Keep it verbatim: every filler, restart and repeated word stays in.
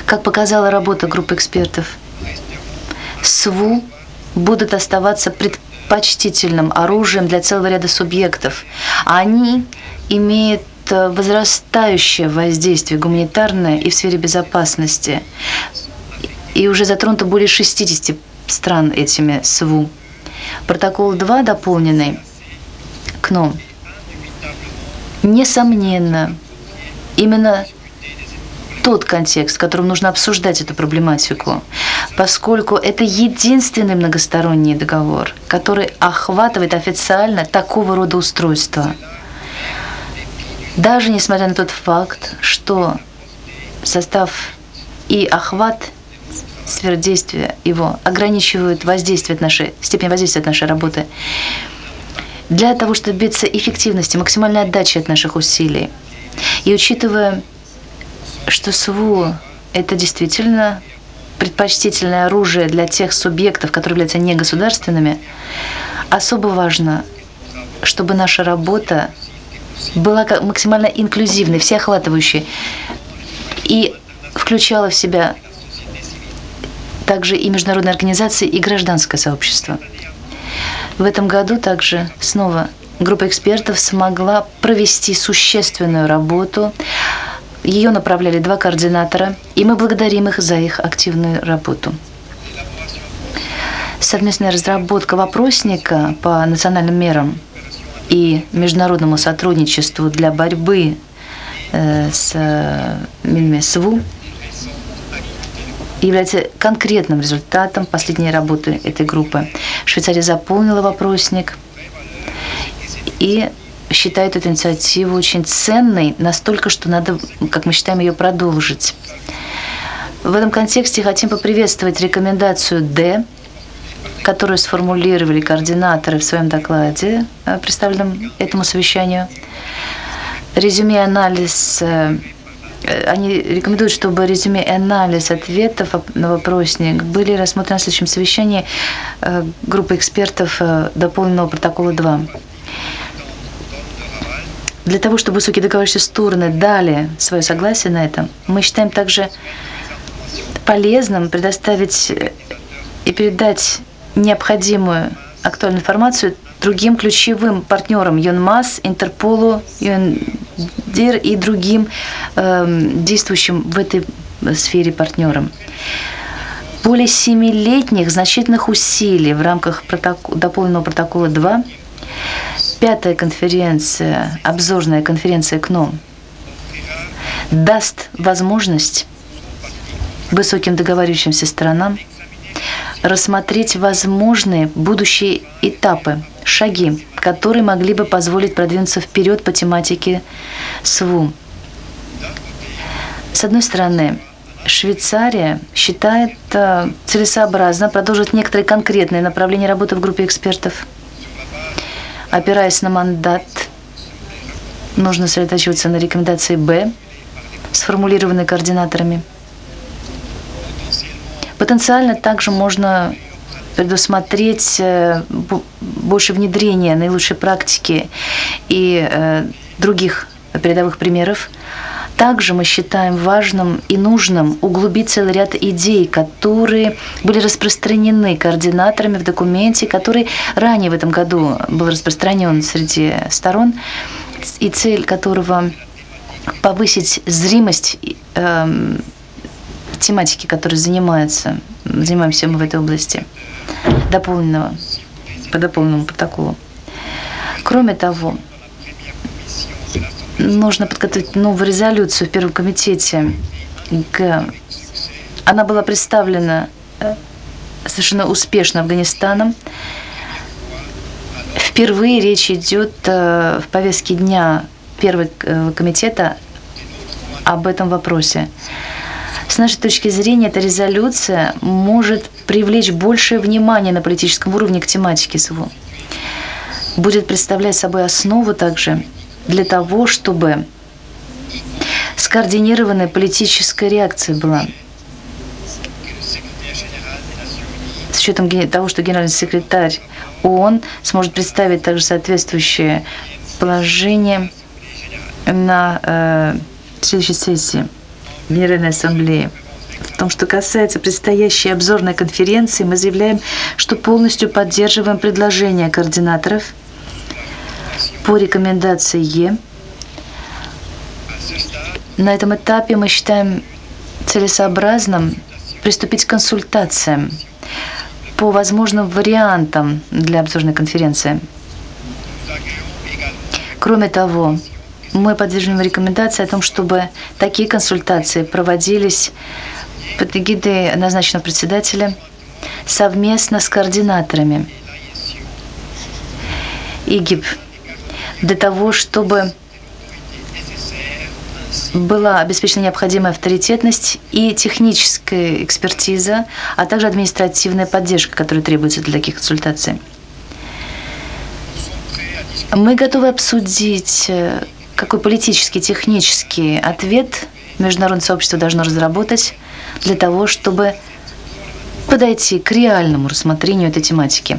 Как показала работа группы экспертов, СВУ будут оставаться предпочтительным оружием для целого ряда субъектов. Они имеют возрастающее воздействие гуманитарное и в сфере безопасности. И уже затронуто более шестидесяти стран этими СВУ. Протокол два, дополненный КНОМ, несомненно, именно тот контекст, в котором нужно обсуждать эту проблематику, поскольку это единственный многосторонний договор, который охватывает официально такого рода устройства. Даже несмотря на тот факт, что состав и охват сфер действия его ограничивают воздействие от нашей, степень воздействия от нашей работы, для того, чтобы добиться эффективности, максимальной отдачи от наших усилий. И учитывая, что СВУ – это действительно предпочтительное оружие для тех субъектов, которые являются негосударственными, особо важно, чтобы наша работа была максимально инклюзивной, всеохватывающей и включала в себя также и международные организации, и гражданское сообщество. В этом году также снова группа экспертов смогла провести существенную работу. Ее направляли два координатора, и мы благодарим их за их активную работу. Совместная разработка вопросника по национальным мерам и международному сотрудничеству для борьбы с минами СВУ является конкретным результатом последней работы этой группы. Швейцария заполнила вопросник и считает эту инициативу очень ценной, настолько, что надо, как мы считаем, ее продолжить. В этом контексте хотим поприветствовать рекомендацию Д, которую сформулировали координаторы в своем докладе, представленном этому совещанию. Резюме и анализ. Они рекомендуют, чтобы резюме и анализ ответов на вопросник были рассмотрены в следующем совещании группы экспертов дополненного протокола два. Для того, чтобы высокие договорившиеся стороны дали свое согласие на это, мы считаем также полезным предоставить и передать необходимую актуальную информацию другим ключевым партнерам ЮНМАС, Интерполу, ЮНДИР и другим э, действующим в этой сфере партнерам. Более семилетних значительных усилий в рамках протокол, дополненного протокола два, пятая конференция, обзорная конференция КНОМ, даст возможность высоким договорившимся сторонам рассмотреть возможные будущие этапы, шаги, которые могли бы позволить продвинуться вперед по тематике СВУ. С одной стороны, Швейцария считает целесообразно продолжить некоторые конкретные направления работы в группе экспертов. Опираясь на мандат, нужно сосредотачиваться на рекомендации Б, сформулированной координаторами. Потенциально также можно предусмотреть больше внедрения наилучшей практики и других передовых примеров. Также мы считаем важным и нужным углубить целый ряд идей, которые были распространены координаторами в документе, который ранее в этом году был распространен среди сторон, и цель которого повысить зримость э, тематики, которой занимается, занимаемся мы в этой области, дополненного, по дополненному протоколу. Кроме того, нужно подготовить новую резолюцию в Первом комитете. Она была представлена совершенно успешно Афганистаном. Впервые речь идет в повестке дня Первого комитета об этом вопросе. С нашей точки зрения, эта резолюция может привлечь большее внимание на политическом уровне к тематике СВУ. Будет представлять собой основу также для того, чтобы скоординированная политическая реакция была. С учетом того, что генеральный секретарь ООН сможет представить также соответствующее положение на э, следующей сессии Генеральной Ассамблеи том, что касается предстоящей обзорной конференции, мы заявляем, что полностью поддерживаем предложение координаторов по рекомендации Е. На этом этапе мы считаем целесообразным приступить к консультациям по возможным вариантам для обзорной конференции. Кроме того, мы поддерживаем рекомендации о том, чтобы такие консультации проводились под эгидой назначенного председателя совместно с координаторами ИГИП, для того, чтобы была обеспечена необходимая авторитетность и техническая экспертиза, а также административная поддержка, которая требуется для таких консультаций. Мы готовы обсудить, какой политический, технический ответ международное сообщество должно разработать для того, чтобы подойти к реальному рассмотрению этой тематики.